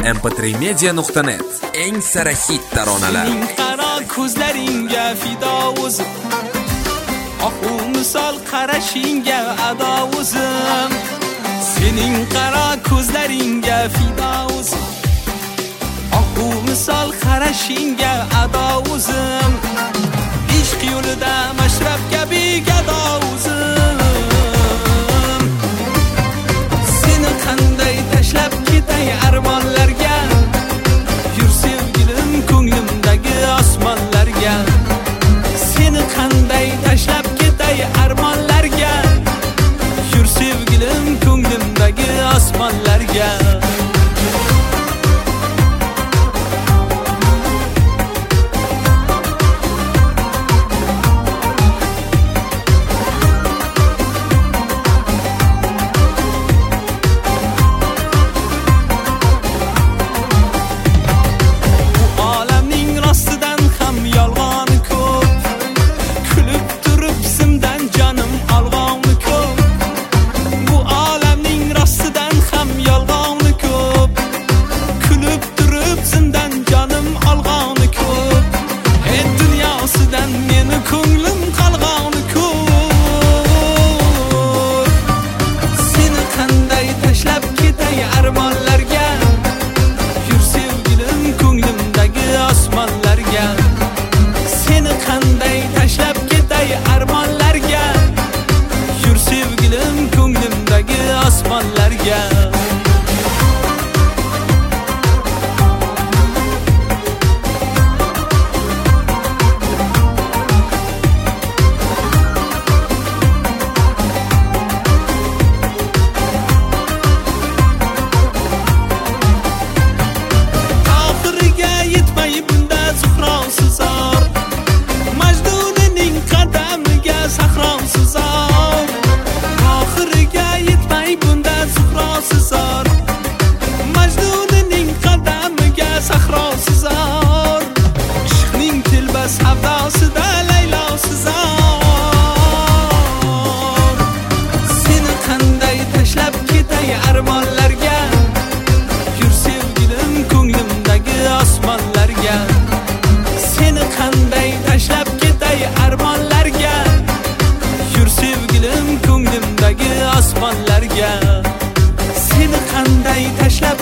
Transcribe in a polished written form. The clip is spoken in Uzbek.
mp3media.net eng sara hit taronalar. Sening qaro ko'zlaringga fido o'zim, ohu misol qarashingga ado o'zim. Sening qaro ko'zlaringga fido o'zim, ohu misol qarashingga ado o'zim. Ishq yo'lida mashrab kabi gado o'zim. Seni qanday tashlab ketay armonlarga, yur sevgilim ko'nglimdagi osmonlarga. Seni qanday tashlab ketay armonlarga, yur sevgilim ko'nglimdagi osmonlarga. Seni qanday tashlab ketay armonlarga, yur sevgilim ko'nglimdagi osmonlarga. Seni qanday tashlab ketay armonlarga, yur sevgilim ko'nglimdagi osmonlarga. Seni qanday tashlab ketay armonlarga, yur sevgilim ko'nglimdagi osmonlarga. Seni qanday tashlab